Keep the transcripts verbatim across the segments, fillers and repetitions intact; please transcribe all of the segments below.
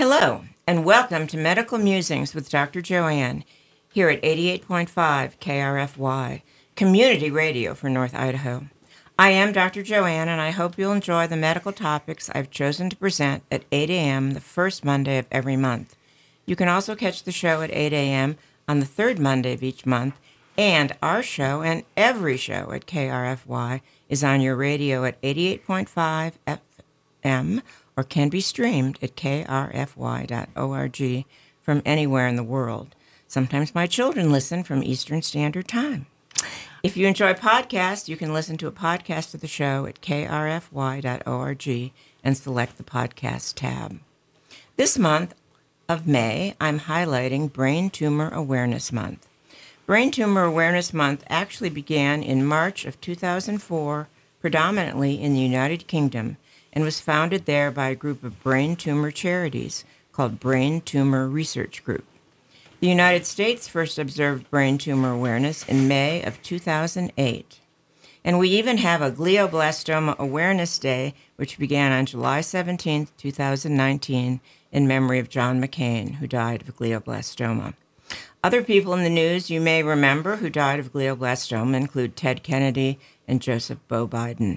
Hello, and welcome to Medical Musings with Doctor Joanne, here at eighty-eight point five K R F Y, Community Radio for North Idaho. I am Doctor Joanne, and I hope you'll enjoy the medical topics I've chosen to present at eight a.m. the first Monday of every month. You can also catch the show at eight a.m. on the third Monday of each month, and our show and every show at K R F Y is on your radio at eighty-eight point five F M, or can be streamed at k r f y dot org from anywhere in the world. Sometimes my children listen from Eastern Standard Time. If you enjoy podcasts, you can listen to a podcast of the show at k r f y dot org and select the podcast tab. This month of May, I'm highlighting Brain Tumor Awareness Month. Brain Tumor Awareness Month actually began in March of two thousand four, predominantly in the United Kingdom, and was founded there by a group of brain tumor charities called Brain Tumor Research Group. The United States first observed brain tumor awareness in May of two thousand eight. And we even have a Glioblastoma Awareness Day, which began on July seventeenth, two thousand nineteen, in memory of John McCain, who died of glioblastoma. Other people in the news you may remember who died of glioblastoma include Ted Kennedy and Joseph Bo Biden.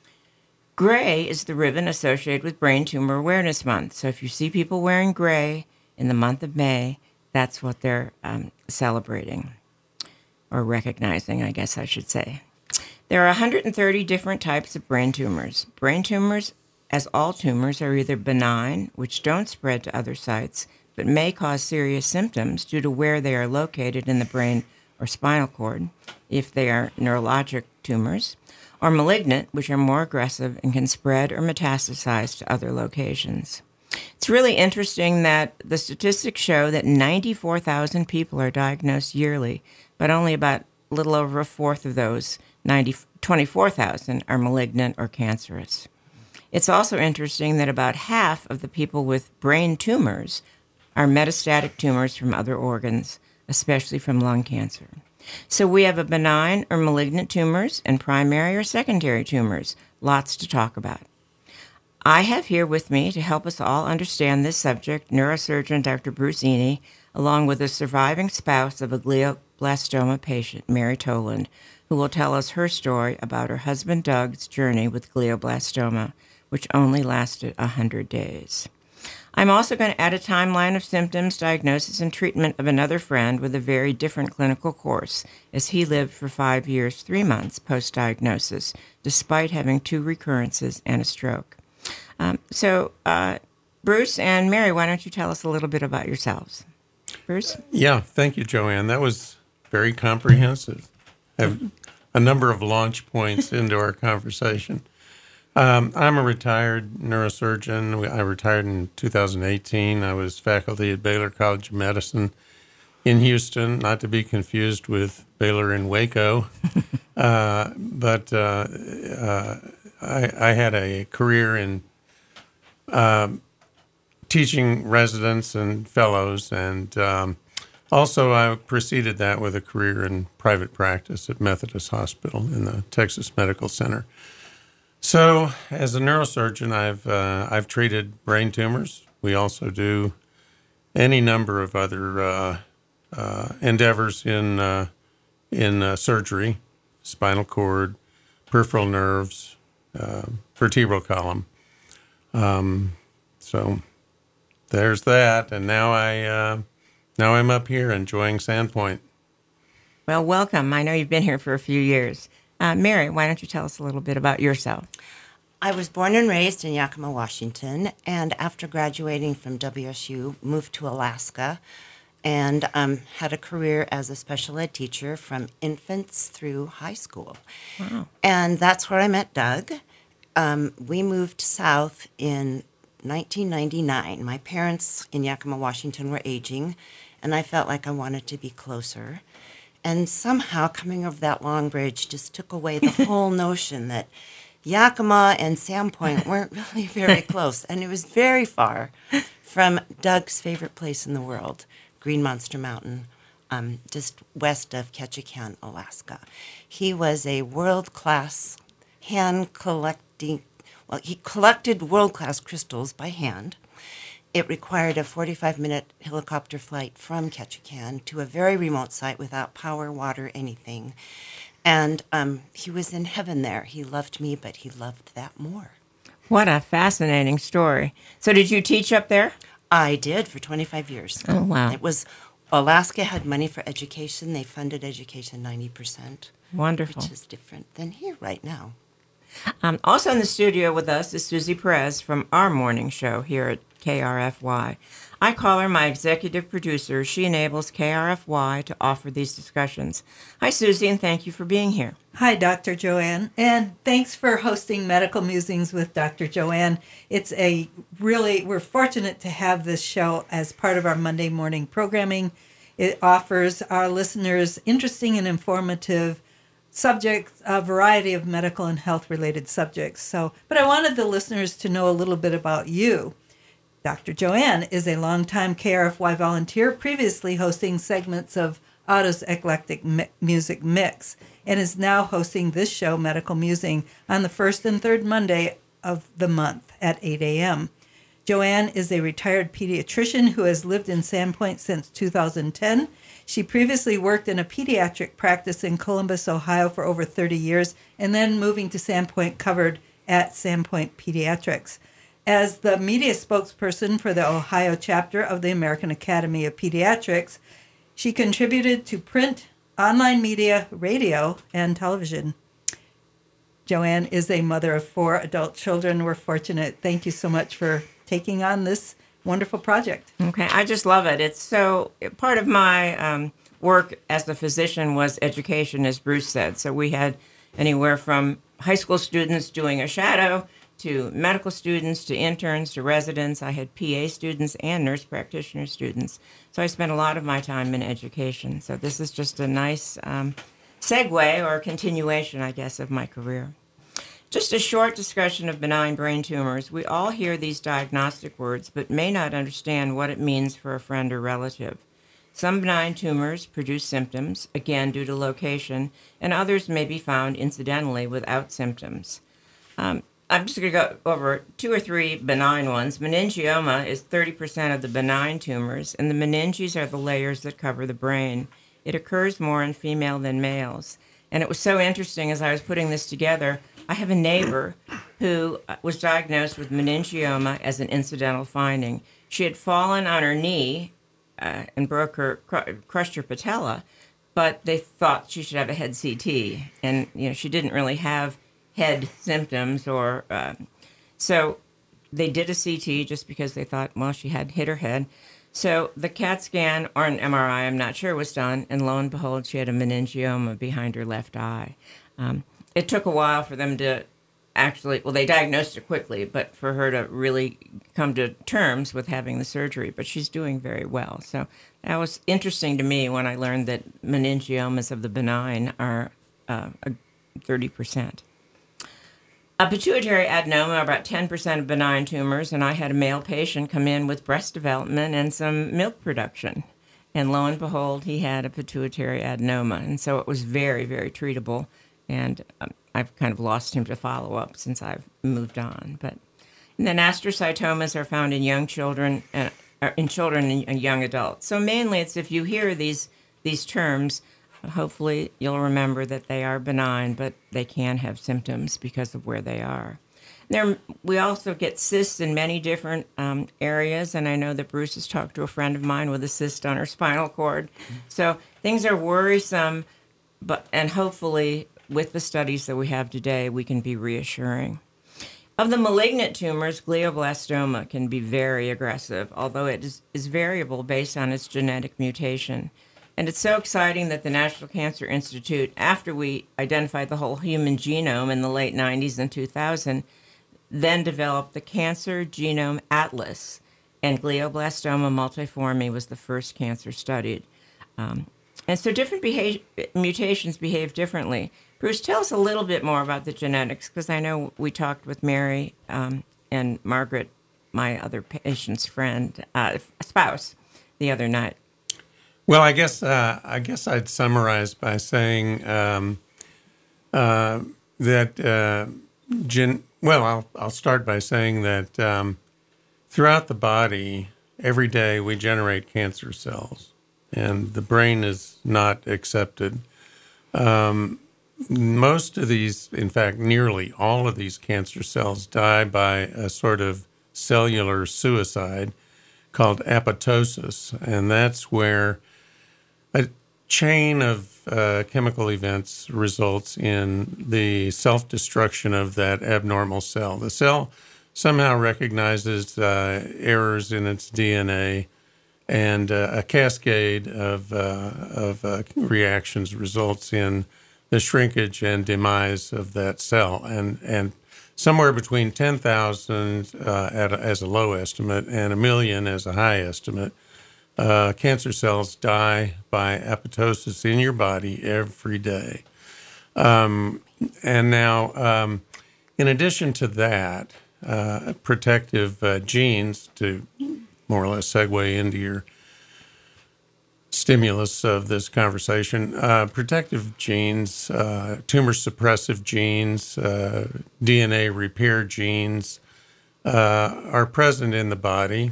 Gray is the ribbon associated with Brain Tumor Awareness Month. So if you see people wearing gray in the month of May, that's what they're um, celebrating, or recognizing, I guess I should say. There are one hundred thirty different types of brain tumors. Brain tumors, as all tumors, are either benign, which don't spread to other sites, but may cause serious symptoms due to where they are located in the brain or spinal cord, if they are neurologic tumors, or malignant, which are more aggressive and can spread or metastasize to other locations. It's really interesting that the statistics show that ninety-four thousand people are diagnosed yearly, but only about a little over a fourth of those, twenty-four thousand, are malignant or cancerous. It's also interesting that about half of the people with brain tumors are metastatic tumors from other organs, especially from lung cancer. So we have a benign or malignant tumors and primary or secondary tumors. Lots to talk about. I have here with me to help us all understand this subject neurosurgeon Doctor Bruce Eny, along with a surviving spouse of a glioblastoma patient, Mary Toland, who will tell us her story about her husband Doug's journey with glioblastoma, which only lasted one hundred days. I'm also going to add a timeline of symptoms, diagnosis, and treatment of another friend with a very different clinical course, as he lived for five years, three months post-diagnosis, despite having two recurrences and a stroke. Um, so, uh, Bruce and Mary, why don't you tell us a little bit about yourselves? Bruce? Yeah, thank you, Joanne. That was very comprehensive. I have a number of launch points into our conversation. Um, I'm a retired neurosurgeon. I retired in two thousand eighteen. I was faculty at Baylor College of Medicine in Houston, not to be confused with Baylor in Waco. uh, but uh, uh, I, I had a career in uh, teaching residents and fellows, and um, also I preceded that with a career in private practice at Methodist Hospital in the Texas Medical Center. So, as a neurosurgeon, I've uh, I've treated brain tumors. We also do any number of other uh, uh, endeavors in uh, in uh, surgery, spinal cord, peripheral nerves, uh, vertebral column. Um, so, there's that. And now I uh, now I'm up here enjoying Sandpoint. Well, welcome. I know you've been here for a few years. Uh, Mary, why don't you tell us a little bit about yourself? I was born and raised in Yakima, Washington, and after graduating from W S U, moved to Alaska and um, had a career as a special ed teacher from infants through high school. Wow. And that's where I met Doug. Um, we moved south in nineteen ninety-nine. My parents in Yakima, Washington were aging, and I felt like I wanted to be closer. And somehow coming over that long bridge just took away the whole notion that Yakima and Sandpoint weren't really very close. And it was very far from Doug's favorite place in the world, Green Monster Mountain, um, just west of Ketchikan, Alaska. He was a world-class hand collecting, well, he collected world-class crystals by hand. it required a forty-five minute helicopter flight from Ketchikan to a very remote site without power, water, anything. And um, he was in heaven there. He loved me, but he loved that more. What a fascinating story. So did you teach up there? I did for twenty-five years. Oh, wow. It was, Alaska had money for education. They funded education ninety percent. Wonderful. Which is different than here right now. Um, also in the studio with us is Susie Perez from our morning show here at K R F Y. I call her my executive producer. She enables K R F Y to offer these discussions. Hi, Susie, and thank you for being here. Hi, Doctor Joanne, and thanks for hosting Medical Musings with Doctor Joanne. It's a really, we're fortunate to have this show as part of our Monday morning programming. It offers our listeners interesting and informative subjects, a variety of medical and health-related subjects. So, but I wanted the listeners to know a little bit about you. Doctor Joanne is a longtime K R F Y volunteer, previously hosting segments of Otto's Eclectic Mi- Music Mix, and is now hosting this show, Medical Musing, on the first and third Monday of the month at eight a.m. Joanne is a retired pediatrician who has lived in Sandpoint since two thousand ten. She previously worked in a pediatric practice in Columbus, Ohio for over thirty years, and then moving to Sandpoint, covered at Sandpoint Pediatrics. As the media spokesperson for the Ohio chapter of the American Academy of Pediatrics, she contributed to print, online media, radio, and television. Joanne is a mother of four adult children. We're fortunate. Thank you so much for taking on this wonderful project. Okay, I just love it. It's so, part of my um, work as a physician was education, as Bruce said. So we had anywhere from high school students doing a shadow to medical students to interns to residents. I had P A students and nurse practitioner students. So I spent a lot of my time in education. So this is just a nice um, segue or continuation, I guess, of my career. Just a short discussion of benign brain tumors. We all hear these diagnostic words, but may not understand what it means for a friend or relative. Some benign tumors produce symptoms, again due to location, and others may be found incidentally without symptoms. Um, I'm just going to go over two or three benign ones. Meningioma is thirty percent of the benign tumors, and the meninges are the layers that cover the brain. It occurs more in female than males. And it was so interesting as I was putting this together. I have a neighbor who was diagnosed with meningioma as an incidental finding. She had fallen on her knee uh, and broke her, cr- crushed her patella, but they thought she should have a head C T. And, you know, she didn't really have head symptoms or, uh, so they did a C T just because they thought, well, she had hit her head. So the CAT scan or an M R I, I'm not sure, was done, and lo and behold, she had a meningioma behind her left eye. Um, it took a while for them to actually, well, they diagnosed her quickly, but for her to really come to terms with having the surgery. But she's doing very well. So that was interesting to me when I learned that meningiomas of the benign are uh, thirty percent. A pituitary adenoma are about ten percent of benign tumors, and I had a male patient come in with breast development and some milk production. And lo and behold, he had a pituitary adenoma, and so it was very, very treatable. And um, I've kind of lost him to follow-up since I've moved on. But and then astrocytomas are found in young children, uh, in children and young adults. So mainly it's if you hear these these terms, hopefully you'll remember that they are benign, but they can have symptoms because of where they are. There, we also get cysts in many different um, areas, and I know that Bruce has talked to a friend of mine with a cyst on her spinal cord. So things are worrisome, but and hopefully with the studies that we have today, we can be reassuring. Of the malignant tumors, glioblastoma can be very aggressive, although it is, is variable based on its genetic mutation. And it's so exciting that the National Cancer Institute, after we identified the whole human genome in the late nineties and two thousand, then developed the Cancer Genome Atlas, and glioblastoma multiforme was the first cancer studied. Um, and so different behavior, mutations behave differently. Bruce, tell us a little bit more about the genetics, because I know we talked with Mary um, and Margaret, my other patient's friend, uh, spouse, the other night. Well, I guess uh, I guess I'd summarize by saying um, uh, that uh, gen- well, I'll I'll start by saying that um, throughout the body, every day we generate cancer cells, and the brain is not accepted. Um, most of these, in fact, nearly all of these cancer cells die by a sort of cellular suicide called apoptosis, and that's where a chain of uh, chemical events results in the self-destruction of that abnormal cell. The cell somehow recognizes uh, errors in its D N A, and uh, a cascade of, uh, of uh, reactions results in the shrinkage and demise of that cell. And, and somewhere between ten thousand uh, at a, as a low estimate and a million as a high estimate, uh, cancer cells die by apoptosis in your body every day. Um, and now, um, in addition to that, uh, protective uh, genes, to more or less segue into your stimulus of this conversation, uh, protective genes, uh, tumor suppressive genes, uh, D N A repair genes uh, are present in the body,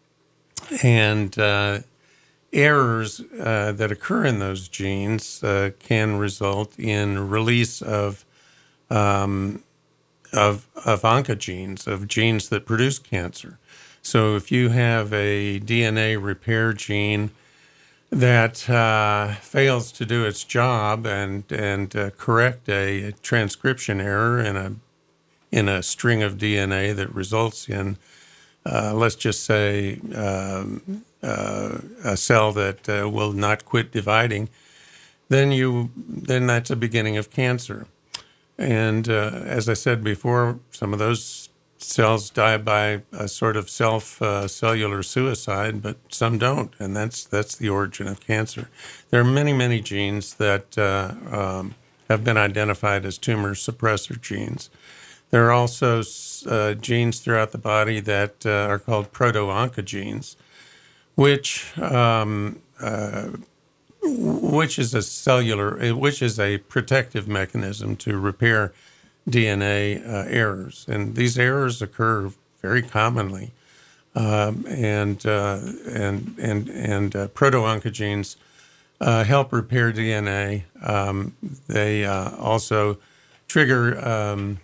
and uh, errors uh, that occur in those genes uh, can result in release of um, of of oncogenes, of genes that produce cancer. So if you have a D N A repair gene that uh, fails to do its job and and uh, correct a, a transcription error in a in a string of D N A that results in, uh, let's just say, um, uh, a cell that uh, will not quit dividing, then you then that's a beginning of cancer. And uh, as I said before, some of those cells die by a sort of self uh, cellular suicide, but some don't, and that's that's the origin of cancer. There are many, many genes that uh, um, have been identified as tumor suppressor genes. There are also uh, genes throughout the body that uh, are called proto-oncogenes, which um, uh, which is a cellular, which is a protective mechanism to repair D N A uh, errors, and these errors occur very commonly. Um, and, uh, and and and uh, proto-oncogenes uh, help repair D N A. Um, they uh, also trigger um,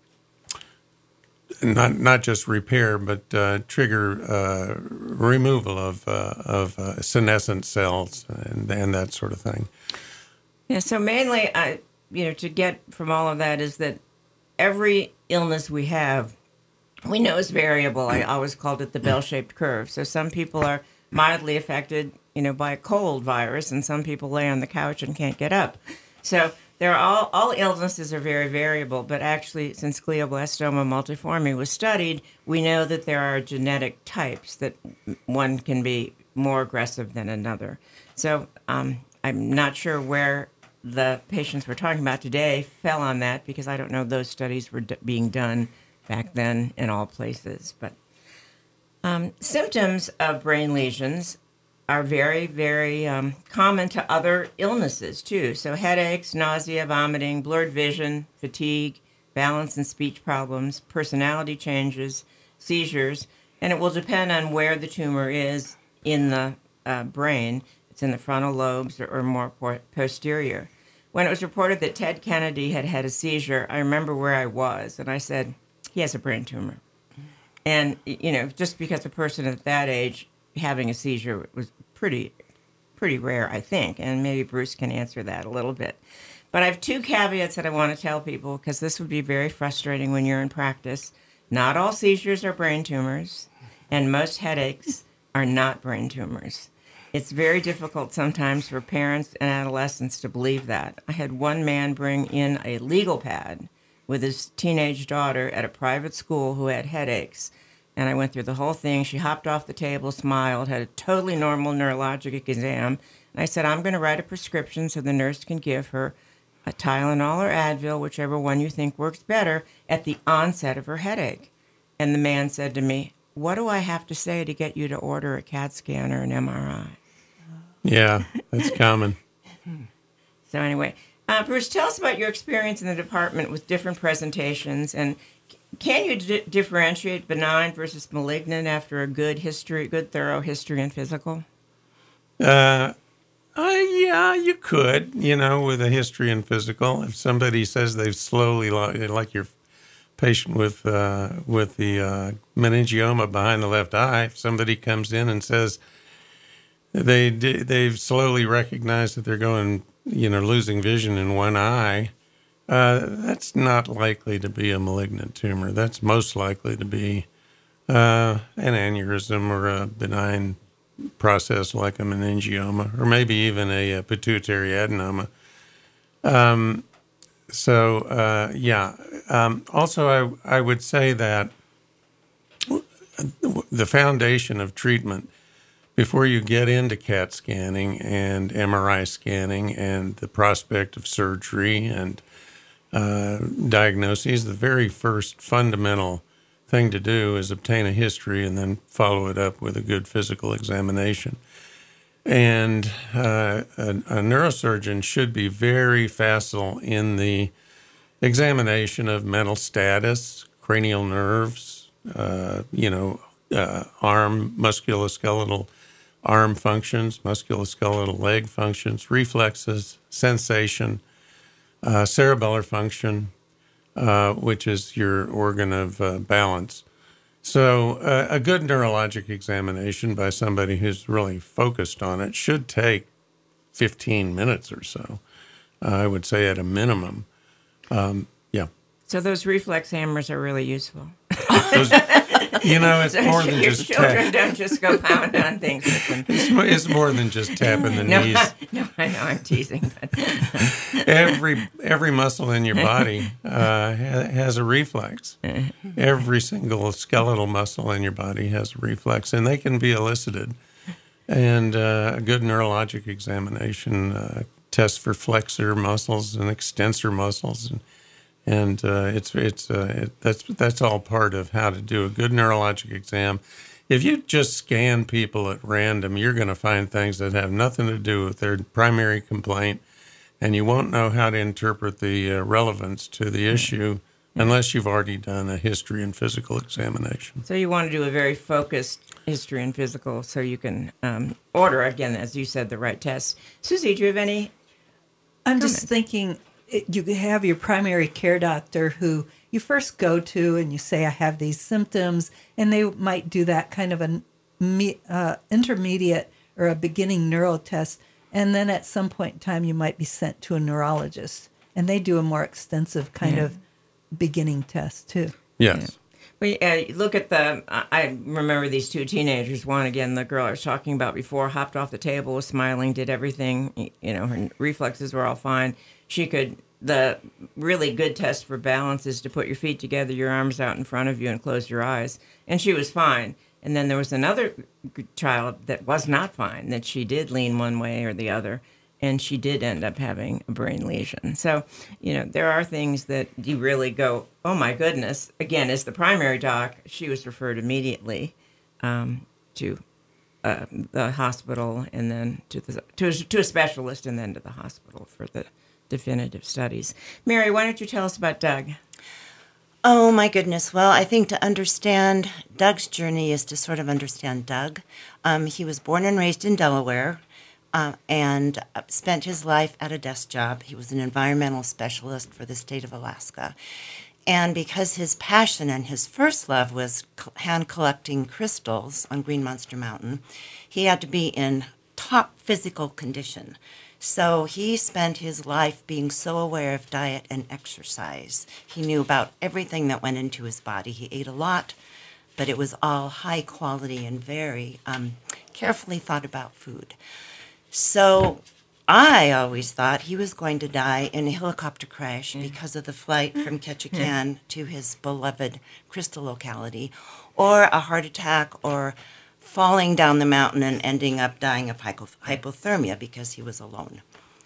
not not just repair, but uh, trigger uh, removal of uh, of uh, senescent cells and, and that sort of thing. Yeah. So mainly, I you know to get from all of that is that every illness we have, we know is variable. I always called it the bell-shaped curve. So some people are mildly affected, you know, by a cold virus, and some people lay on the couch and can't get up. So they're all all illnesses are very variable. But actually, since glioblastoma multiforme was studied, we know that there are genetic types that one can be more aggressive than another. So um, I'm not sure where the patients we're talking about today fell on that, because I don't know those studies were d- being done back then in all places. But um, symptoms of brain lesions are very, very um, common to other illnesses too. So headaches, nausea, vomiting, blurred vision, fatigue, balance and speech problems, personality changes, seizures, and it will depend on where the tumor is in the uh, brain. It's in the frontal lobes or, or more por- posterior. When it was reported that Ted Kennedy had had a seizure, I remember where I was, and I said, he has a brain tumor. And, you know, just because a person at that age having a seizure was pretty, pretty rare, I think, and maybe Bruce can answer that a little bit. But I have two caveats that I want to tell people, because this would be very frustrating when you're in practice. Not all seizures are brain tumors, and most headaches are not brain tumors. It's very difficult sometimes for parents and adolescents to believe that. I had one man bring in a legal pad with his teenage daughter at a private school who had headaches. And I went through the whole thing. She hopped off the table, smiled, had a totally normal neurologic exam. And I said, I'm going to write a prescription so the nurse can give her a Tylenol or Advil, whichever one you think works better, at the onset of her headache. And the man said to me, what do I have to say to get you to order a CAT scan or an M R I? Yeah, that's common. So anyway, uh, Bruce, tell us about your experience in the department with different presentations, and can you d- differentiate benign versus malignant after a good history, good thorough history and physical? Uh, uh, yeah, you could, you know, with a history and physical. If somebody says they've slowly, lo- like your patient with uh, with the uh, meningioma behind the left eye, if somebody comes in and says they they've slowly recognized that they're going, you know, losing vision in one eye, uh, that's not likely to be a malignant tumor. That's most likely to be uh, an aneurysm or a benign process like a meningioma, or maybe even a, a pituitary adenoma. Um, so, uh, yeah. Um, also, I, I would say that the foundation of treatment before you get into CAT scanning and M R I scanning and the prospect of surgery and uh, diagnoses, the very first fundamental thing to do is obtain a history and then follow it up with a good physical examination. And uh, a, a neurosurgeon should be very facile in the examination of mental status, cranial nerves, uh, you know, uh, arm, musculoskeletal arm functions, musculoskeletal leg functions, reflexes, sensation, uh, cerebellar function, uh, which is your organ of uh, balance. So uh, a good neurologic examination by somebody who's really focused on it should take fifteen minutes or so, uh, I would say at a minimum. Um, yeah. So those reflex hammers are really useful. Those, you know, it's So more than your just children tap. don't just go pound on things with them. It's, mo- it's more than just tapping the No, knees. no, I know I'm teasing, but Every every muscle in your body uh, ha- has a reflex. Every single skeletal muscle in your body has a reflex, and they can be elicited. And uh, a good neurologic examination uh, tests for flexor muscles and extensor muscles, and and uh, it's it's uh, it, that's that's all part of how to do a good neurologic exam. If you just scan people at random, you're going to find things that have nothing to do with their primary complaint, and you won't know how to interpret the uh, relevance to the issue unless you've already done a history and physical examination. so you want to do a very focused history and physical so you can um, order, again, as you said, the right tests. Susie, do you have any? I'm just thinking it, you have your primary care doctor who you first go to and you say, I have these symptoms, and they might do that kind of an me- uh, intermediate or a beginning neuro test. And then at some point in time, you might be sent to a neurologist, and they do a more extensive kind Yeah. of beginning test too. Yes. We uh, look at the. I I remember these two teenagers. One, again, the girl I was talking about before, hopped off the table, was smiling, did everything. You know, her reflexes were all fine. She could. The really good test for balance is to put your feet together, your arms out in front of you, and close your eyes. And she was fine. And then there was another g- child that was not fine. That she did lean one way or the other, and she did end up having a brain lesion. So, you know, there are things that you really go, oh my goodness. Again, as the primary doc, she was referred immediately um, to uh, the hospital, and then to the to a, to a specialist, and then to the hospital for the definitive studies. Mary, why don't you tell us about Doug? Oh, my goodness. Well, I think to understand Doug's journey is to sort of understand Doug. Um, he was born and raised in Delaware uh, and spent his life at a desk job. He was an environmental specialist for the state of Alaska. And because his passion and his first love was hand collecting crystals on Green Monster Mountain, he had to be in top physical condition. So he spent his life being so aware of diet and exercise. He knew about everything that went into his body. He ate a lot, but it was all high quality and very um, carefully thought about food. So I always thought he was going to die in a helicopter crash because of the flight from Ketchikan to his beloved crystal locality, or a heart attack, or falling down the mountain and ending up dying of hypo- hypothermia because he was alone.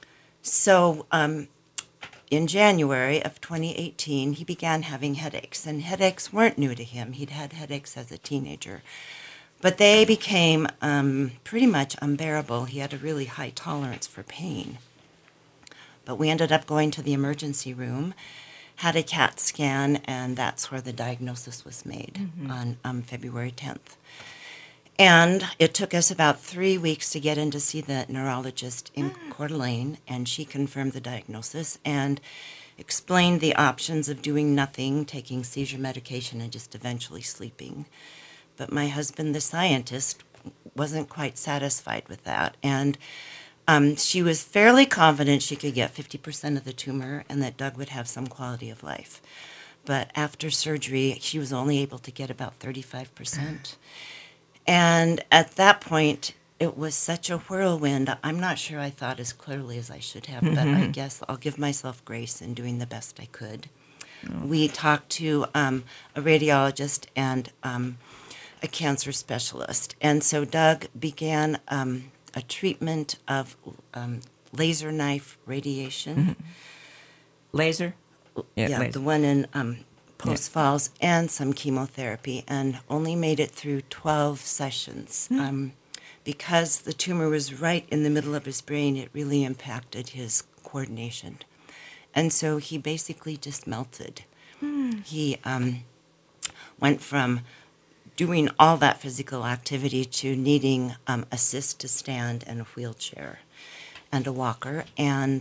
So um, in January of twenty eighteen, he began having headaches, and headaches weren't new to him. He'd had headaches as a teenager, but they became um, pretty much unbearable. He had a really high tolerance for pain. But we ended up going to the emergency room, had a CAT scan, and that's where the diagnosis was made mm-hmm. on um, February tenth. And it took us about three weeks to get in to see the neurologist in mm. Coeur d'Alene, and she confirmed the diagnosis and explained the options of doing nothing, taking seizure medication, and just eventually sleeping. But my husband, the scientist, wasn't quite satisfied with that. And um, she was fairly confident she could get fifty percent of the tumor and that Doug would have some quality of life. But after surgery, she was only able to get about thirty-five percent. And at that point, it was such a whirlwind. I'm not sure I thought as clearly as I should have, mm-hmm. but I guess I'll give myself grace in doing the best I could. Oh. We talked to um, a radiologist and um, a cancer specialist. And so Doug began um, a treatment of um, laser knife radiation. Mm-hmm. Laser? Yeah, yeah laser. The one in um, Post Falls, yeah. and some chemotherapy, and only made it through twelve sessions. Mm-hmm. Um, because the tumor was right in the middle of his brain, it really impacted his coordination. And so he basically just melted. Mm. He um, went from doing all that physical activity to needing um, assist to stand and a wheelchair and a walker, and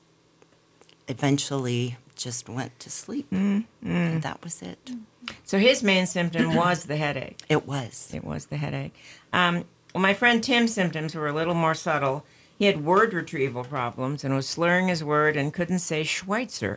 eventually just went to sleep. Mm, mm. And that was it. So his main symptom was the headache. It was. It was the headache. Um, well, my friend Tim's symptoms were a little more subtle. He had word retrieval problems and was slurring his word and couldn't say Schweitzer.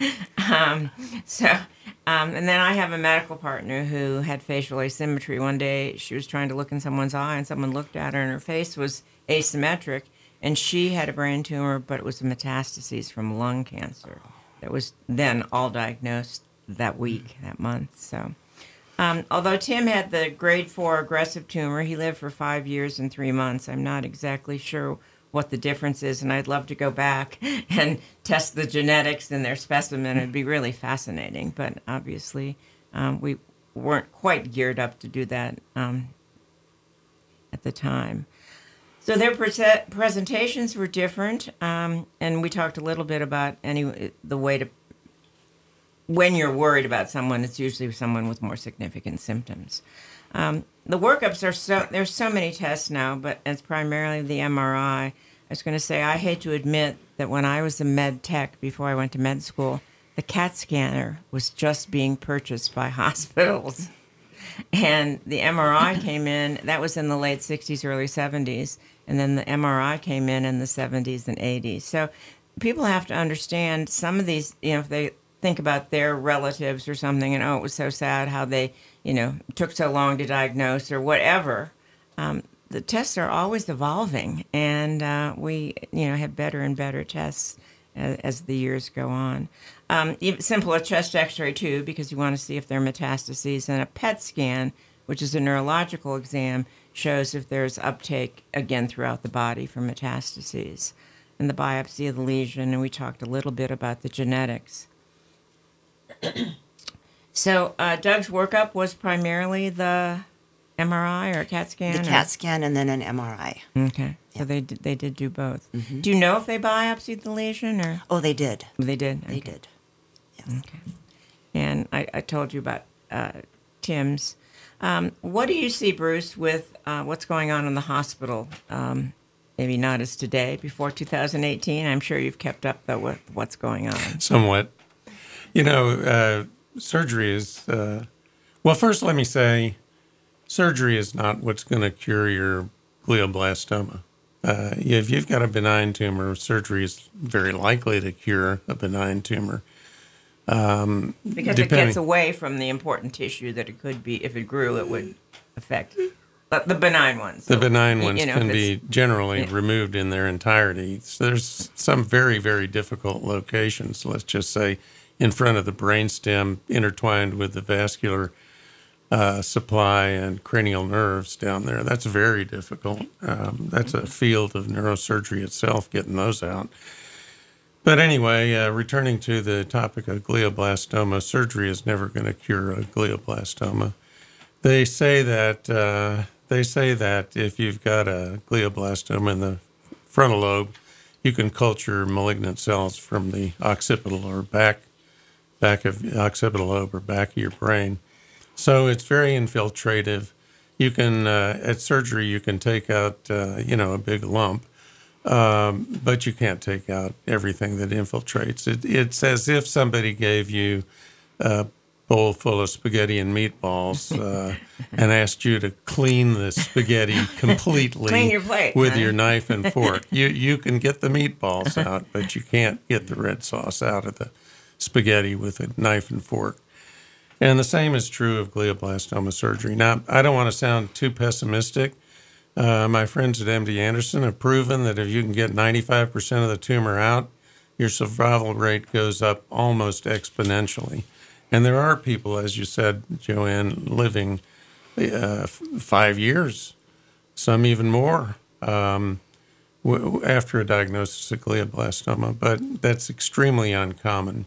um, so, um, and then I have a medical partner who had facial asymmetry. One day she was trying to look in someone's eye and someone looked at her and her face was asymmetric, and she had a brain tumor, but it was metastases from lung cancer. That was then all diagnosed that week, that month. So, um, although Tim had the grade four aggressive tumor, he lived for five years and three months. I'm not exactly sure what the difference is, and I'd love to go back and test the genetics in their specimen. It'd be really fascinating, but obviously um, we weren't quite geared up to do that um, at the time. So their pre- presentations were different, um, and we talked a little bit about any the way to, when you're worried about someone, it's usually someone with more significant symptoms. Um, the workups are so, there's so many tests now, but it's primarily the M R I. I was going to say, I hate to admit that when I was a med tech before I went to med school, the CAT scanner was just being purchased by hospitals. And the M R I came in, that was in the late sixties, early seventies. And then the M R I came in in the seventies and eighties. So people have to understand some of these, you know, if they think about their relatives or something and, oh, it was so sad how they, you know, took so long to diagnose or whatever. Um, the tests are always evolving, and uh, we, you know, have better and better tests as, as the years go on. Um, simple a chest x-ray, too, because you want to see if there are metastases, and a P E T scan, which is a neurological exam, shows if there's uptake, again, throughout the body for metastases. And the biopsy of the lesion, and we talked a little bit about the genetics. So uh, Doug's workup was primarily the M R I or a CAT scan? The CAT scan and then an M R I. Okay. So yeah. they did, they did do both. Mm-hmm. Do you know if they biopsied the lesion? Or Oh, they did. They did? They okay. did. Yes. Okay. And I, I told you about uh, Tim's. Um, what do you see, Bruce, with uh, what's going on in the hospital? Um, maybe not as today, before two thousand eighteen. I'm sure you've kept up, though, with what's going on. Somewhat. You know, uh, surgery is, uh, well, first let me say, surgery is not what's going to cure your glioblastoma. Uh, if you've got a benign tumor, surgery is very likely to cure a benign tumor. Um, because it gets away from the important tissue that it could be, if it grew, it would affect. But the benign ones. The benign ones you know, can be generally yeah. removed in their entirety. So there's some very, very difficult locations, let's just say, in front of the brainstem, intertwined with the vascular uh, supply and cranial nerves down there. That's very difficult. Um, that's a field of neurosurgery itself, getting those out. But anyway, uh, returning to the topic of glioblastoma, surgery is never going to cure a glioblastoma. They say that uh, they say that if you've got a glioblastoma in the frontal lobe, you can culture malignant cells from the occipital or back back of the occipital lobe or back of your brain. So it's very infiltrative. You can, uh, at surgery, you can take out, uh, you know, a big lump, um, but you can't take out everything that infiltrates. It, it's as if somebody gave you a bowl full of spaghetti and meatballs uh, and asked you to clean the spaghetti completely Clean your plate, with huh? your knife and fork. You you can get the meatballs out, but you can't get the red sauce out of the spaghetti with a knife and fork. And the same is true of glioblastoma surgery. Now, I don't want to sound too pessimistic. Uh, my friends at M D Anderson have proven that if you can get ninety-five percent of the tumor out, your survival rate goes up almost exponentially. And there are people, as you said, Joanne, living uh, f- five years, some even more, um, w- after a diagnosis of glioblastoma. But that's extremely uncommon.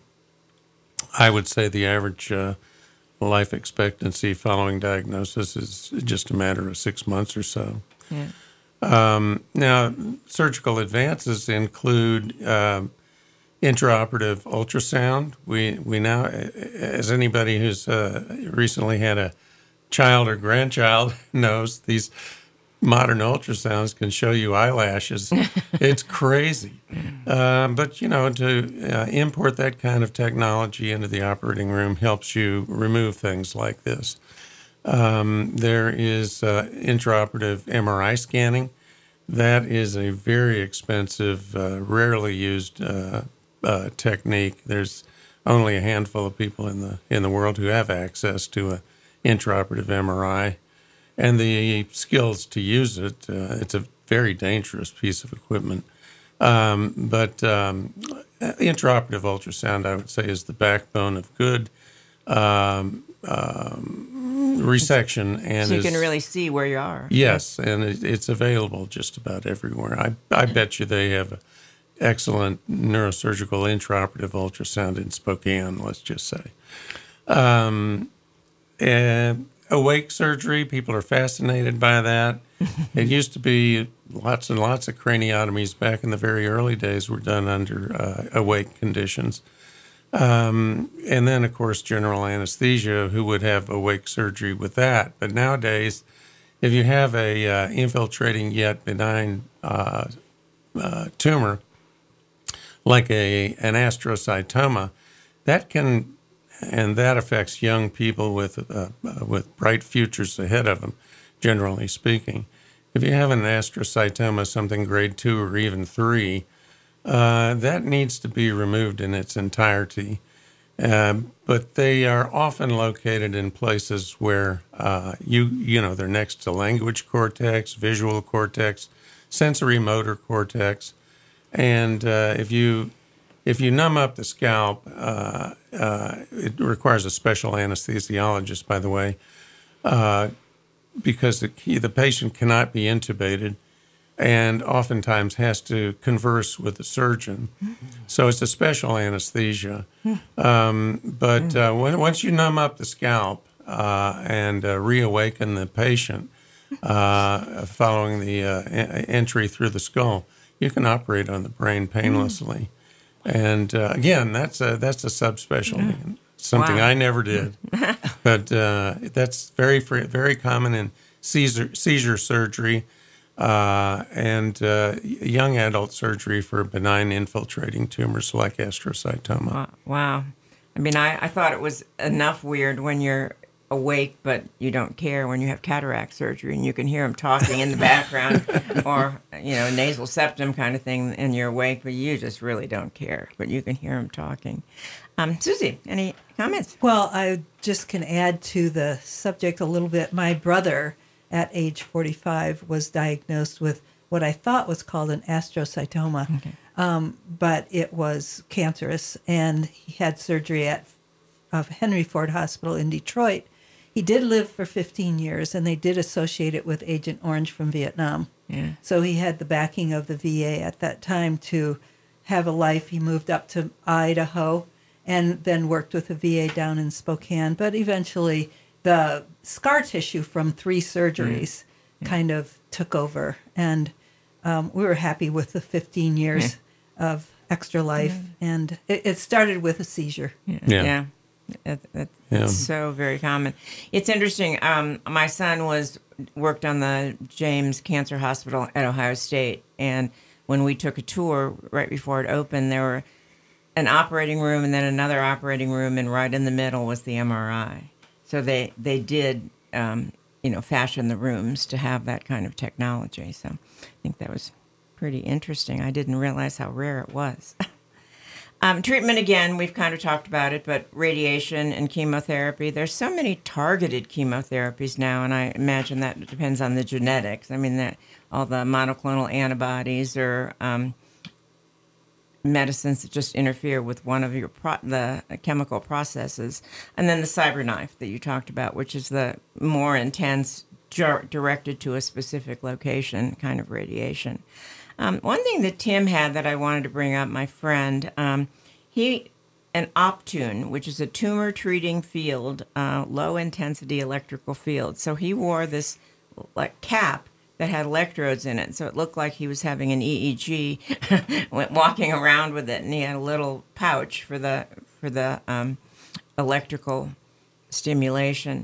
I would say the average uh, life expectancy following diagnosis is just a matter of six months or so. Yeah. Um, now, surgical advances include uh, intraoperative ultrasound. We we now, as anybody who's uh, recently had a child or grandchild knows, these modern ultrasounds can show you eyelashes. It's crazy. Um, but, you know, to uh, import that kind of technology into the operating room helps you remove things like this. Um, there is uh, intraoperative M R I scanning. That is a very expensive, uh, rarely used uh, uh, technique. There's only a handful of people in the in the world who have access to an intraoperative M R I, and the skills to use it. Uh, it's a very dangerous piece of equipment. Um, but um, intraoperative ultrasound, I would say, is the backbone of good um, um, resection, and So you is, can really see where you are. yes, and it, it's available just about everywhere. I I bet you they have an excellent neurosurgical intraoperative ultrasound in Spokane. Let's just say. Um, and awake surgery, people are fascinated by that. It used to be lots and lots of craniotomies back in the very early days were done under uh, awake conditions. Um, and then, of course, general anesthesia, who would have awake surgery with that. But nowadays, if you have a uh, infiltrating yet benign uh, uh, tumor, like a an astrocytoma, that can, and that affects young people with uh, uh, with bright futures ahead of them, generally speaking. If you have an astrocytoma, something grade two or even three, uh, that needs to be removed in its entirety. Uh, but they are often located in places where uh, you you know they're next to language cortex, visual cortex, sensory motor cortex, and uh, if you if you numb up the scalp, uh, uh, it requires a special anesthesiologist, by the way, uh, because the, the patient cannot be intubated and oftentimes has to converse with the surgeon. So it's a special anesthesia. Um, but uh, when, once you numb up the scalp uh, and uh, reawaken the patient uh, following the uh, en- entry through the skull, you can operate on the brain painlessly. And uh, again, that's a that's a subspecialty, something Wow. I never did. But uh, that's very fr- very common in seizure seizure surgery uh, and uh, young adult surgery for benign infiltrating tumors like astrocytoma. Wow. wow. I mean, I, I thought it was enough weird when you're awake, but you don't care when you have cataract surgery and you can hear them talking in the background or, you know, nasal septum kind of thing, and you're awake, but you just really don't care, but you can hear them talking. Um, Susie, any comments? Well, I just can add to the subject a little bit. My brother, at age forty-five, was diagnosed with what I thought was called an astrocytoma, Okay. um, but it was cancerous, and he had surgery at of Henry Ford Hospital in Detroit. He did live for fifteen years, and they did associate it with Agent Orange from Vietnam. Yeah. So he had the backing of the V A at that time to have a life. He moved up to Idaho and then worked with the V A down in Spokane. But eventually the scar tissue from three surgeries Yeah. kind of took over. And um, we were happy with the fifteen years of extra life. Mm-hmm. And it, it started with a seizure. Yeah. Yeah. yeah. It, it, Yeah. It's so very common. It's interesting. Um, my son was worked on the James Cancer Hospital at Ohio State, and when we took a tour right before it opened, there were an operating room and then another operating room, and right in the middle was the M R I. So they they did um, you know fashion the rooms to have that kind of technology. So I think that was pretty interesting. I didn't realize how rare it was. Um, treatment, again, we've kind of talked about it, but radiation and chemotherapy, there's so many targeted chemotherapies now, and I imagine that depends on the genetics. I mean, that all the monoclonal antibodies or um, medicines that just interfere with one of your pro- the chemical processes. And then the CyberKnife that you talked about, which is the more intense, jar- directed to a specific location kind of radiation. Um, one thing that Tim had that I wanted to bring up, my friend, um, he, an Optune, which is a tumor treating field, uh, low intensity electrical field. So he wore this like cap that had electrodes in it. So it looked like he was having an E E G, went walking around with it, and he had a little pouch for the for the um, electrical stimulation.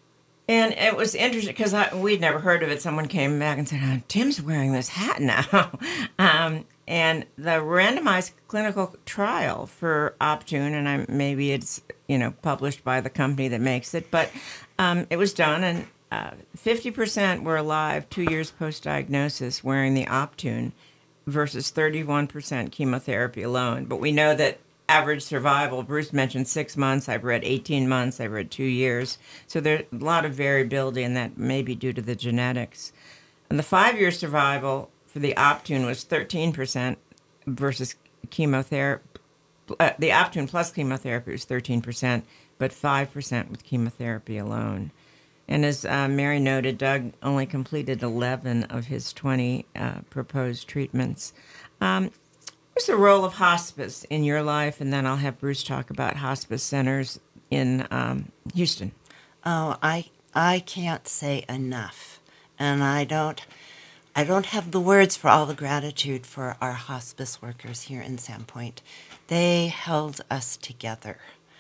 And it was interesting because we'd never heard of it. Someone came back and said, oh, Tim's wearing this hat now. um, and the randomized clinical trial for Optune, and I, maybe it's you know published by the company that makes it, but um, it was done, and uh, fifty percent were alive two years post-diagnosis wearing the Optune versus thirty-one percent chemotherapy alone. But we know that average survival, Bruce mentioned six months. I've read eighteen months. I've read two years. So there's a lot of variability, and that may be due to the genetics. And the five-year survival for the Optune was thirteen percent versus chemotherapy. Uh, the Optune plus chemotherapy was thirteen percent, but five percent with chemotherapy alone. And as uh, Mary noted, Doug only completed eleven of his twenty uh, proposed treatments. Um, What's the role of hospice in your life? And then I'll have Bruce talk about hospice centers in um, Houston. Oh, I I can't say enough, and I don't I don't have the words for all the gratitude for our hospice workers here in Sandpoint. They held us together.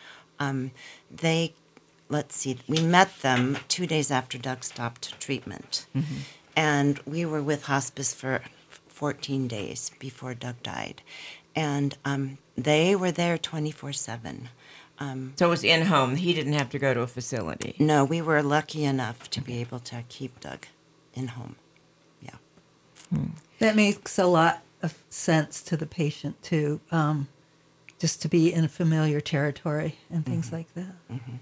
Um, they let's see, we met them two days after Doug stopped treatment, mm-hmm. and we were with hospice for fourteen days before Doug died. And um, they were there twenty-four seven. Um, so it was in-home. He didn't have to go to a facility. No, we were lucky enough to be able to keep Doug in-home. Yeah. Hmm. That makes a lot of sense to the patient, too, um, just to be in familiar territory and things mm-hmm. like that. Mm-hmm.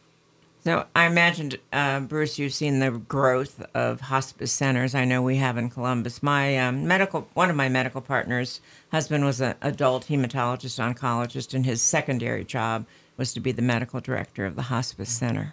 So I imagined, uh, Bruce, you've seen the growth of hospice centers. I know we have in Columbus. My um, medical, one of my medical partners' husband was an adult hematologist oncologist, and his secondary job was to be the medical director of the hospice center.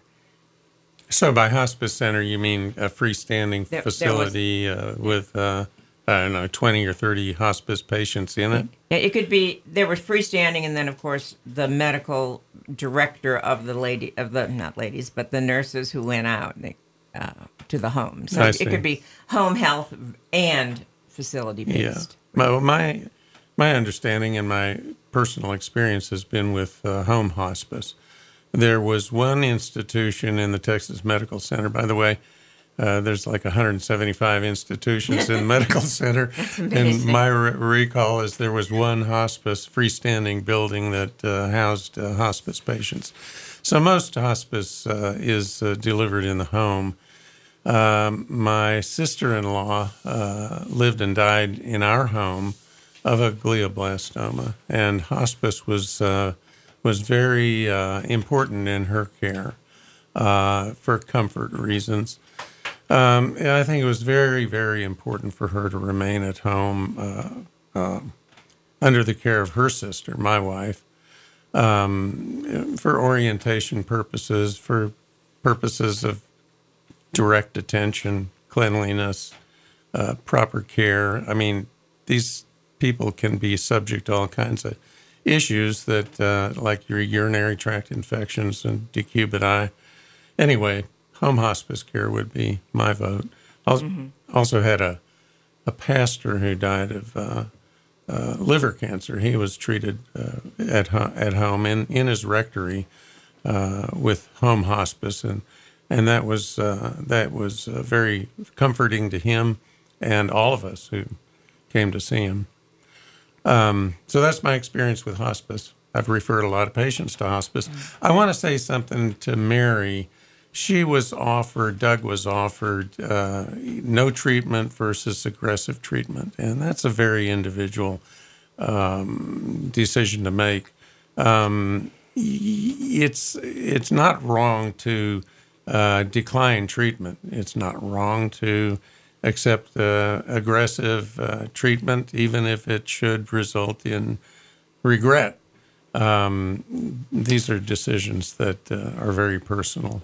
So by hospice center, you mean a freestanding There- there facility uh, with, uh, I don't know, twenty or thirty hospice patients in it? Yeah, it could be, there was freestanding, and then, of course, the medical director of the lady, of the, not ladies, but the nurses who went out they, uh, to the home. So I it see. could be home health and facility-based. Yeah. My, my, my understanding and my personal experience has been with uh, home hospice. There was one institution in the Texas Medical Center, by the way, Uh, there's like one hundred seventy-five institutions in the medical center. And my re- recall is there was one hospice freestanding building that uh, housed uh, hospice patients. So most hospice uh, is uh, delivered in the home. Um, my sister-in-law uh, lived and died in our home of a glioblastoma, and hospice was uh, was very uh, important in her care uh, for comfort reasons. Um, I think it was very, very important for her to remain at home uh, uh, under the care of her sister, my wife, um, for orientation purposes, for purposes of direct attention, cleanliness, uh, proper care. I mean, these people can be subject to all kinds of issues that, uh, like your urinary tract infections and decubiti. Anyway, home hospice care would be my vote. Also, mm-hmm. also had a a pastor who died of uh, uh, liver cancer. He was treated uh, at ho- at home in, in his rectory uh, with home hospice, and and that was uh, that was uh, very comforting to him and all of us who came to see him. Um, so that's my experience with hospice. I've referred a lot of patients to hospice. Mm-hmm. I want to say something to Mary. She was offered, Doug was offered uh, no treatment versus aggressive treatment, and that's a very individual um, decision to make. Um, it's it's not wrong to uh, decline treatment. It's not wrong to accept uh, aggressive uh, treatment, even if it should result in regret. Um, these are decisions that uh, are very personal.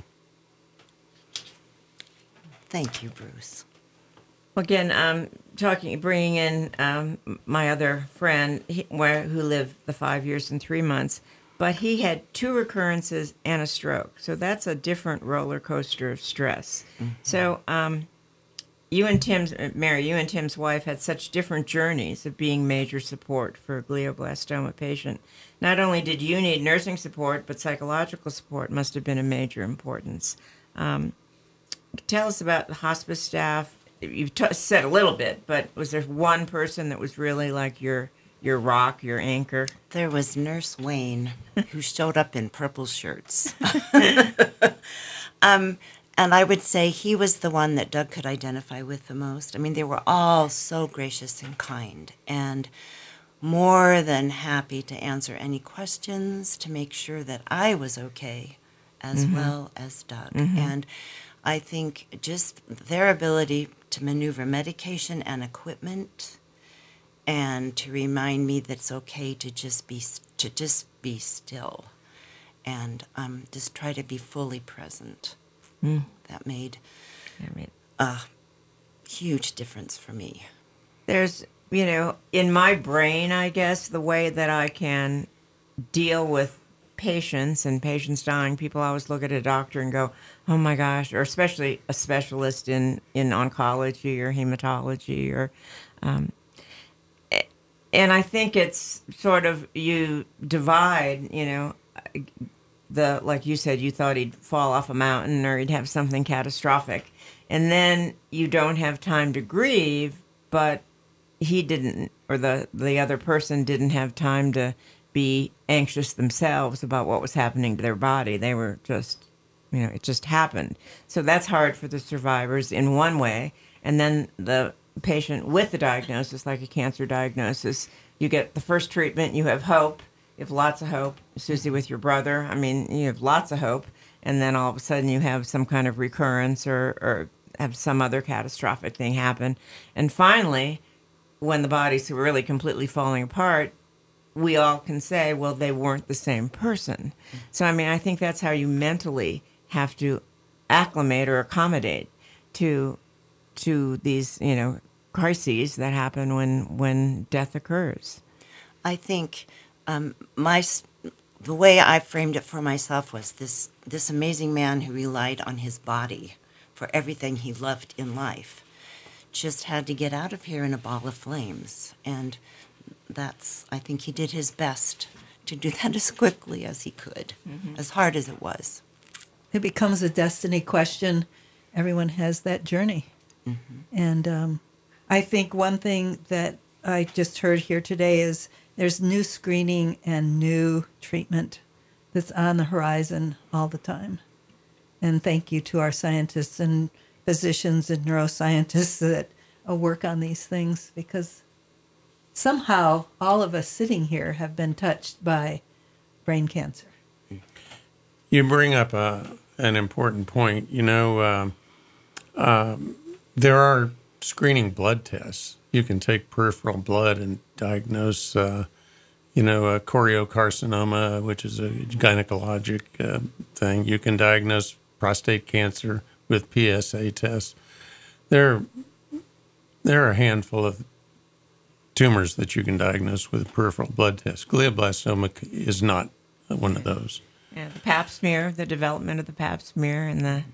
Thank you, Bruce. Again, um, talking, bringing in um, my other friend he, where, who lived the five years and three months, but he had two recurrences and a stroke. So that's a different roller coaster of stress. Mm-hmm. So um, you and Tim's, Mary, you and Tim's wife had such different journeys of being major support for a glioblastoma patient. Not only did you need nursing support, but psychological support must have been a major importance. Um, Tell us about the hospice staff. You've t- said a little bit, but was there one person that was really like your your rock, your anchor? There was Nurse Wayne, who showed up in purple shirts. um, and I would say he was the one that Doug could identify with the most. I mean, they were all so gracious and kind, and more than happy to answer any questions, to make sure that I was okay, as mm-hmm. well as Doug. Mm-hmm. And I think just their ability to maneuver medication and equipment, and to remind me that it's okay to just be to just be still, and um, just try to be fully present. Mm. That made a huge difference for me. There's, you know, in my brain, I guess, the way that I can deal with patients and patients dying, people always look at a doctor and go, oh my gosh, or especially a specialist in, in oncology or hematology, or um, and I think it's sort of, you divide, you know, the, like you said, you thought he'd fall off a mountain or he'd have something catastrophic, and then you don't have time to grieve, but he didn't, or the, the other person didn't have time to be anxious themselves about what was happening to their body. They were just, you know, it just happened. So that's hard for the survivors in one way. And then the patient with the diagnosis, like a cancer diagnosis, you get the first treatment, you have hope, you have lots of hope. Susie, with your brother, I mean, you have lots of hope. And then all of a sudden you have some kind of recurrence, or, or have some other catastrophic thing happen. And finally, when the body's really completely falling apart, we all can say, well, they weren't the same person. So, I mean, I think that's how you mentally have to acclimate or accommodate to to these, you know, crises that happen when when death occurs. I think um, my the way I framed it for myself was this this amazing man who relied on his body for everything he loved in life just had to get out of here in a ball of flames. And that's, I think he did his best to do that as quickly as he could, mm-hmm. as hard as it was. It becomes a destiny question. Everyone has that journey. Mm-hmm. And um, I think one thing that I just heard here today is there's new screening and new treatment that's on the horizon all the time. And thank you to our scientists and physicians and neuroscientists that uh, work on these things, because somehow all of us sitting here have been touched by brain cancer. You bring up a, an important point. You know, um, um, there are screening blood tests. You can take peripheral blood and diagnose, uh, you know, a choriocarcinoma, which is a gynecologic uh, thing. You can diagnose prostate cancer with P S A tests. There, there are a handful of tumors that you can diagnose with a peripheral blood test. Glioblastoma is not one of those. Yeah, the pap smear, the development of the pap smear in the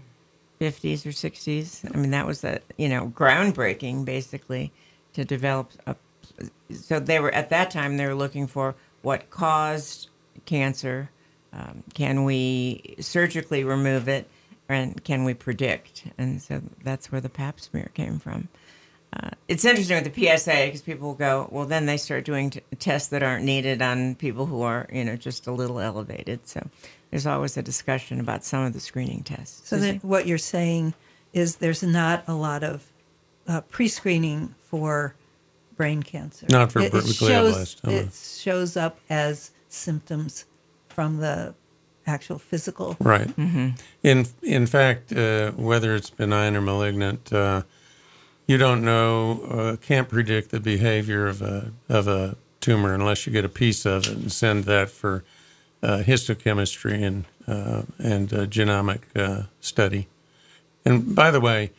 fifties or sixties. I mean, that was a, you know, groundbreaking, basically, to develop a so they were at that time they were looking for what caused cancer. Um, can we surgically remove it, and can we predict? And so that's where the Pap smear came from. Uh, it's interesting with the P S A because people will go, well, then they start doing t- tests that aren't needed on people who are, you know, just a little elevated. So there's always a discussion about some of the screening tests. So then what you're saying is there's not a lot of uh, pre-screening for brain cancer. Not for it, it shows, glioblastoma. it shows up as symptoms from the actual physical. Right. Mm-hmm. In in fact, uh, whether it's benign or malignant, uh, you don't know, uh, can't predict the behavior of a of a tumor unless you get a piece of it and send that for uh, histochemistry and uh, and uh, genomic uh, study. And by the way,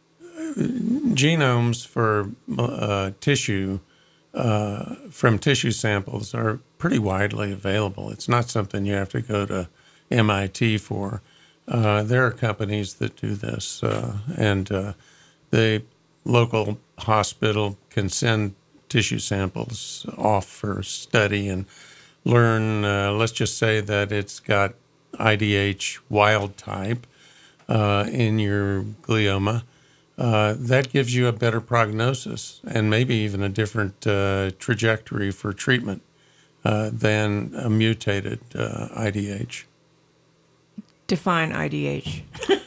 genomes for uh, tissue uh, from tissue samples are pretty widely available. It's not something you have to go to M I T for. Uh, there are companies that do this, uh, and uh, the local hospital can send tissue samples off for study and learn. Uh, let's just say that it's got I D H wild type uh, in your glioma. Uh, that gives you a better prognosis and maybe even a different uh, trajectory for treatment uh, than a mutated uh, I D H. Define I D H.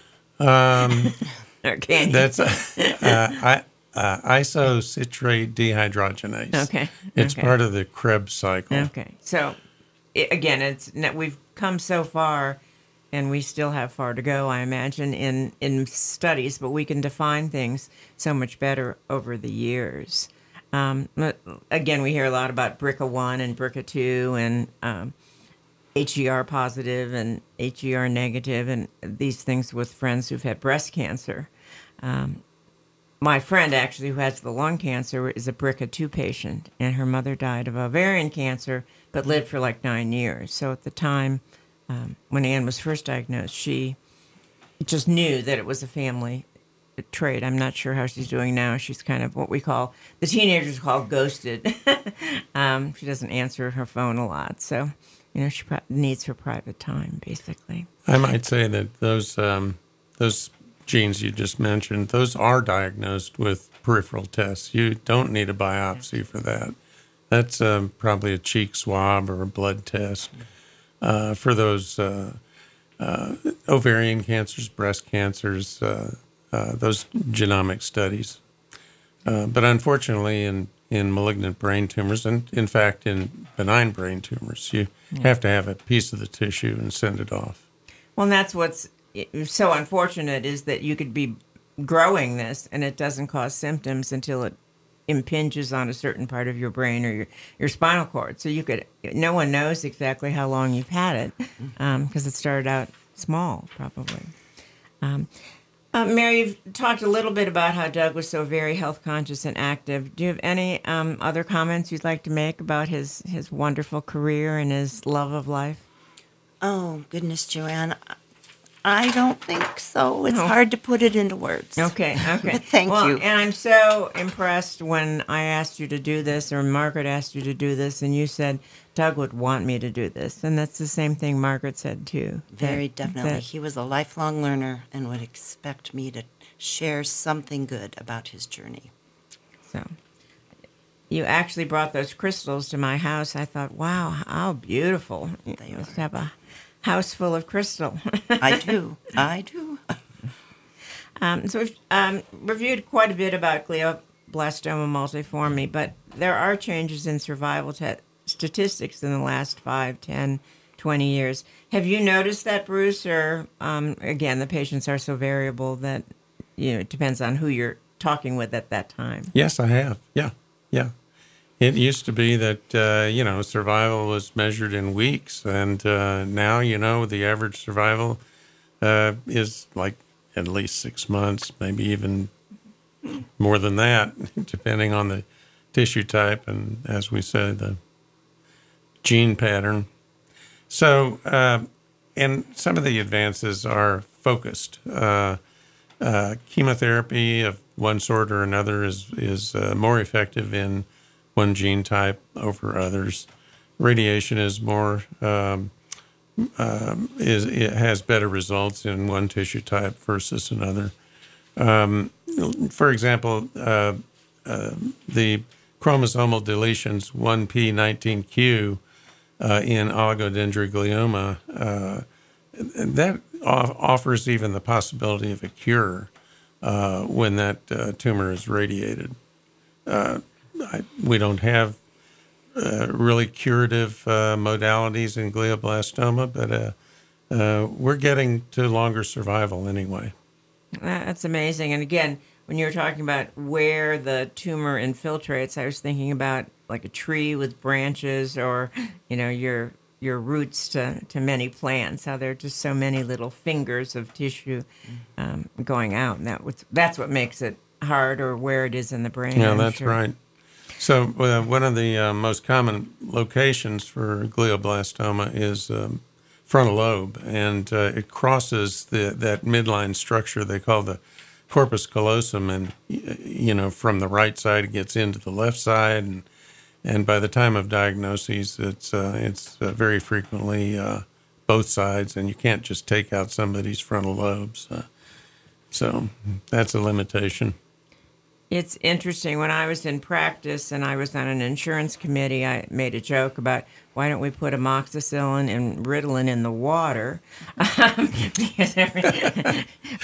Um, Okay. That's uh, uh, uh, isocitrate dehydrogenase. Okay. It's okay. part of the Krebs cycle. Okay. So, it, again, it's we've come so far, and we still have far to go, I imagine, in, in studies, but we can define things so much better over the years. Um, again, we hear a lot about B R C A one and B R C A two and um, H E R positive and H E R negative and these things with friends who've had breast cancer. Um, my friend, actually, who has the lung cancer, is a B R C A two patient, and her mother died of ovarian cancer but lived for like nine years. So at the time um, when Anne was first diagnosed, she just knew that it was a family trait. I'm not sure how she's doing now. She's kind of what we call, the teenagers call ghosted. um, she doesn't answer her phone a lot. So, you know, she pro- needs her private time, basically. I might say that those um, those genes you just mentioned, those are diagnosed with peripheral tests. You don't need a biopsy for that. That's um, probably a cheek swab or a blood test uh, for those uh, uh, ovarian cancers, breast cancers, uh, uh, those genomic studies. Uh, but unfortunately, in, in malignant brain tumors, and in fact in benign brain tumors, you yeah. have to have a piece of the tissue and send it off. Well, and that's what's so unfortunate is that you could be growing this and it doesn't cause symptoms until it impinges on a certain part of your brain or your, your spinal cord. So you could, no one knows exactly how long you've had it because um, it started out small, probably. Um, uh, Mary, you've talked a little bit about how Doug was so very health conscious and active. Do you have any um, other comments you'd like to make about his, his wonderful career and his love of life? Oh, goodness, Joanne. I don't think so. It's Oh. hard to put it into words. Okay, okay. But thank well, you. And I'm so impressed when I asked you to do this, or Margaret asked you to do this, and you said Doug would want me to do this. And that's the same thing Margaret said, too. Very That- definitely. that- He was a lifelong learner and would expect me to share something good about his journey. so, you actually brought those crystals to my house. I thought, wow, how beautiful. You They must are. have a house full of crystal. I do. I do. Um, so we've um, reviewed quite a bit about glioblastoma multiforme, but there are changes in survival te- statistics in the last five, ten, twenty years. Have you noticed that, Bruce? Or, um, again, the patients are so variable that, you know, it depends on who you're talking with at that time. Yes, I have. Yeah, yeah. It used to be that, uh, you know, survival was measured in weeks, and uh, now, you know, the average survival uh, is like at least six months, maybe even more than that, depending on the tissue type and, as we said, the gene pattern. So, uh, and some of the advances are focused. Uh, uh, chemotherapy of one sort or another is, is uh, more effective in one gene type over others. Radiation is more um, um, is it has better results in one tissue type versus another. Um, for example, uh, uh, the chromosomal deletions one p nineteen q uh, in oligodendroglioma, uh, that off- offers even the possibility of a cure uh, when that uh, tumor is radiated. Uh, I, we don't have uh, really curative uh, modalities in glioblastoma, but uh, uh, we're getting to longer survival anyway. That's amazing. And again, when you were talking about where the tumor infiltrates, I was thinking about like a tree with branches, or you know, your your roots to, to many plants. How there are just so many little fingers of tissue um, going out, and that was, that's what makes it hard, or where it is in the brain. Yeah, I'm that's sure. right. So uh, one of the uh, most common locations for glioblastoma is um, frontal lobe, and uh, it crosses the that midline structure they call the corpus callosum, and you know, from the right side it gets into the left side, and and by the time of diagnosis, it's uh, it's uh, very frequently uh, both sides, and you can't just take out somebody's frontal lobes. Uh, so that's a limitation. It's interesting. When I was in practice and I was on an insurance committee, I made a joke about why don't we put amoxicillin and Ritalin in the water, um, because everybody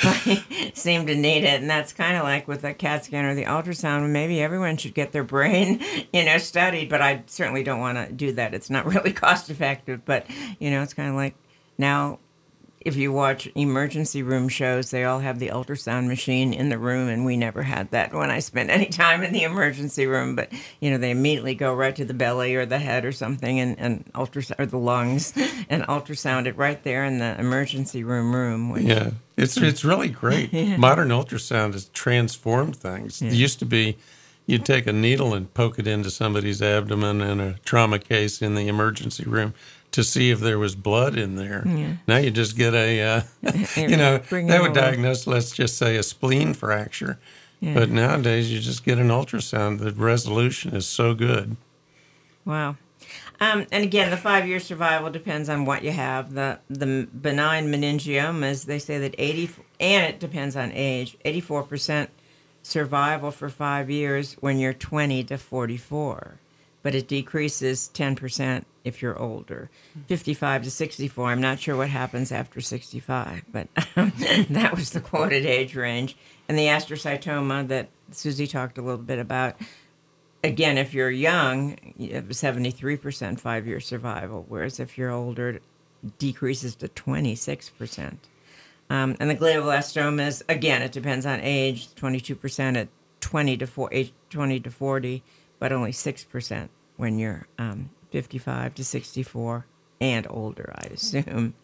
seemed to need it. And that's kind of like with the CAT scan or the ultrasound. Maybe everyone should get their brain, you know, studied. But I certainly don't want to do that. It's not really cost effective. But you know, it's kind of like now, if you watch emergency room shows, they all have the ultrasound machine in the room, and we never had that when I spent any time in the emergency room. But, you know, they immediately go right to the belly or the head or something, and, and ultrasound, or the lungs, and ultrasound it right there in the emergency room room. Which, Yeah, it's it's really great. Yeah. Modern ultrasound has transformed things. Yeah. It used to be you'd take a needle and poke it into somebody's abdomen in a trauma case in the emergency room to see if there was blood in there. Yeah. Now you just get a, uh, you know, Bring that it would over. diagnose, let's just say, a spleen fracture. Yeah. But nowadays you just get an ultrasound. The resolution is so good. Wow. Um, and again, the five-year survival depends on what you have. The the benign meningiomas, they say that eighty, and it depends on age, eighty-four percent survival for five years when you're twenty to forty-four. But it decreases ten percent if you're older. fifty-five to sixty-four, I'm not sure what happens after sixty-five, but um, that was the quoted age range. And the astrocytoma that Susie talked a little bit about, again, if you're young, you have seventy-three percent five-year survival, whereas if you're older, it decreases to twenty-six percent. Um, and the glioblastomas, again, it depends on age, twenty-two percent at twenty to forty, but only six percent when you're um, fifty-five to sixty-four and older, I assume.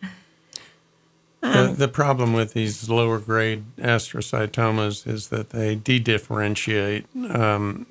The, the problem with these lower grade astrocytomas is that they de-differentiate. Um,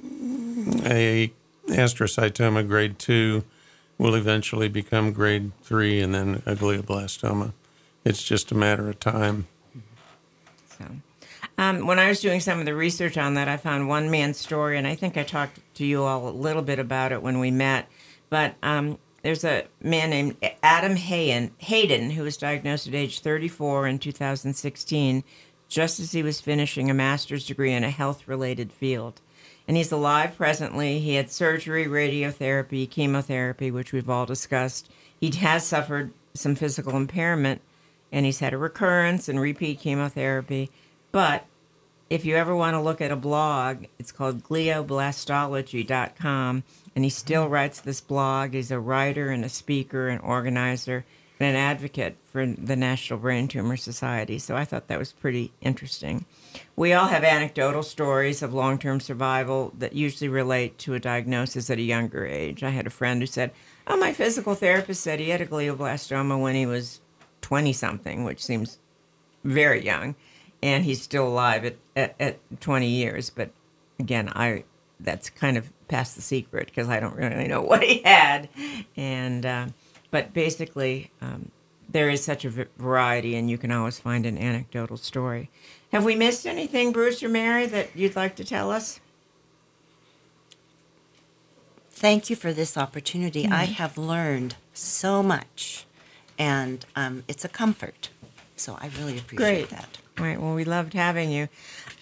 a astrocytoma grade two will eventually become grade three and then a glioblastoma. It's just a matter of time. So, um, when I was doing some of the research on that, I found one man's story, and I think I talked to you all a little bit about it when we met. But um, there's a man named Adam Hayden, Hayden who was diagnosed at age thirty-four in two thousand sixteen, just as he was finishing a master's degree in a health-related field. And he's alive presently. He had surgery, radiotherapy, chemotherapy, which we've all discussed. He has suffered some physical impairment, and he's had a recurrence and repeat chemotherapy. But if you ever want to look at a blog, it's called glioblastology dot com, and he still writes this blog. He's a writer and a speaker and organizer and an advocate for the National Brain Tumor Society. So I thought that was pretty interesting. We all have anecdotal stories of long-term survival that usually relate to a diagnosis at a younger age. I had a friend who said, oh, my physical therapist said he had a glioblastoma when he was twenty-something, which seems very young, and he's still alive at, at, at twenty years. But again, I that's kind of past the secret because I don't really know what he had. And uh, but basically, um, there is such a v- variety, and you can always find an anecdotal story. Have we missed anything, Bruce or Mary, that you'd like to tell us? Thank you for this opportunity. I have learned so much, and um, it's a comfort. So I really appreciate Great. that. Right. Well, we loved having you.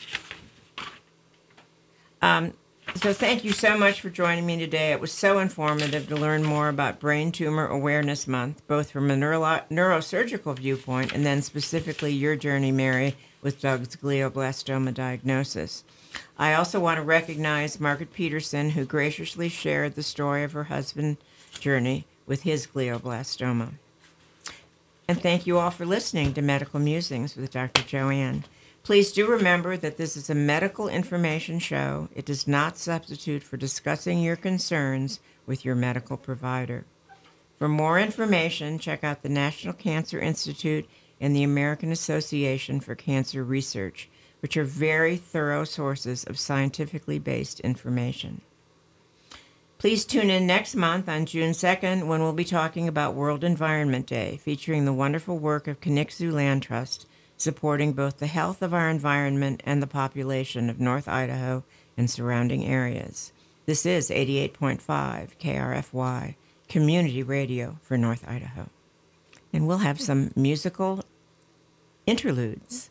Um, so thank you so much for joining me today. It was so informative to learn more about Brain Tumor Awareness Month, both from a neuro- neurosurgical viewpoint and then specifically your journey, Mary, with Doug's glioblastoma diagnosis. I also want to recognize Margaret Peterson, who graciously shared the story of her husband's journey with his glioblastoma. And thank you all for listening to Medical Musings with Doctor Joanne. Please do remember that this is a medical information show. It does not substitute for discussing your concerns with your medical provider. For more information, check out the National Cancer Institute and the American Association for Cancer Research, which are very thorough sources of scientifically based information. Please tune in next month on June second when we'll be talking about World Environment Day, featuring the wonderful work of Kaniksu Land Trust, supporting both the health of our environment and the population of North Idaho and surrounding areas. This is eighty-eight point five K R F Y, community radio for North Idaho. And we'll have some musical interludes.